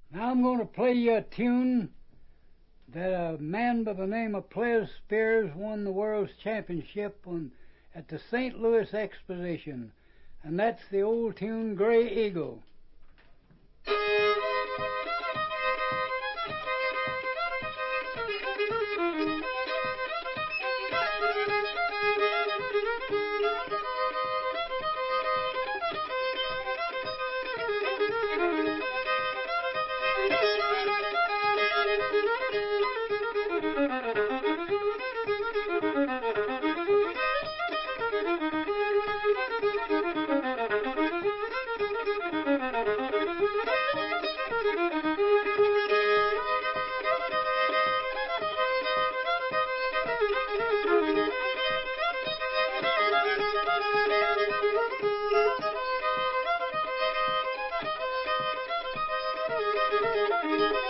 Now I'm going to play you a tune that a man by the name of Ples Spears won the World's Championship at the St. Louis Exposition, and that's the old tune Gray Eagle. Thank you.